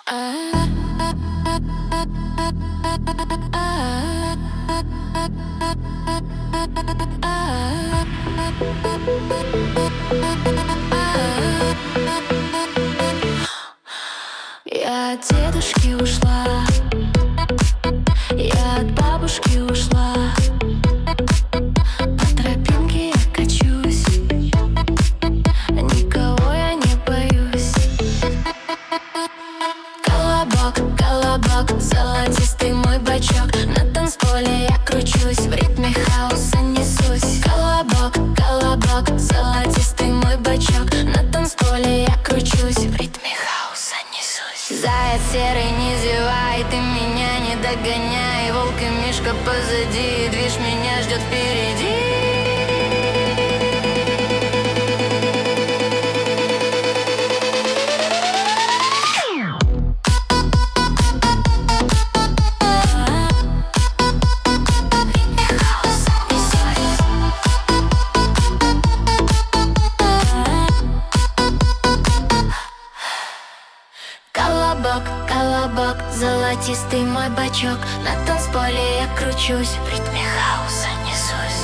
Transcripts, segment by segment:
Я от дедушки ушла, я от бабушки ушла. По тропинке я качусь, никого я не боюсь. Колобок, колобок, золотистый мой бачок. На танцполе я кручусь, в ритме хаоса несусь. Колобок, колобок, золотистый мой бачок. На танцполе я кручусь, в ритме хаоса несусь. Заяц серый, не зевай, ты меня не догоняй. Волк и мишка позади, движ меня ждет впереди. Колобок, колобок, золотистый мой бачок. На танцполе я кручусь, в ритме хаоса несусь.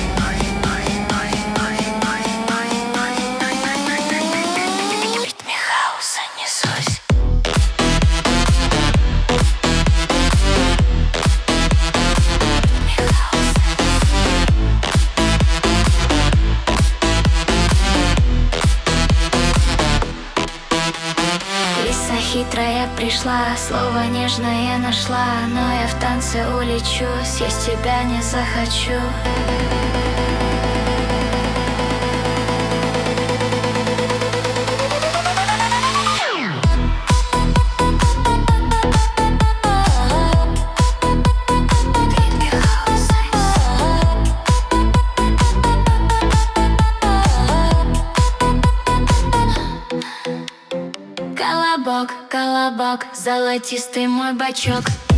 В ритме хаоса несусь. Лиса хитрая пришла, слово нежное нашла. Но я в танце улечу, съесть тебя не захочу. Колобок, колобок, золотистый мой бачок.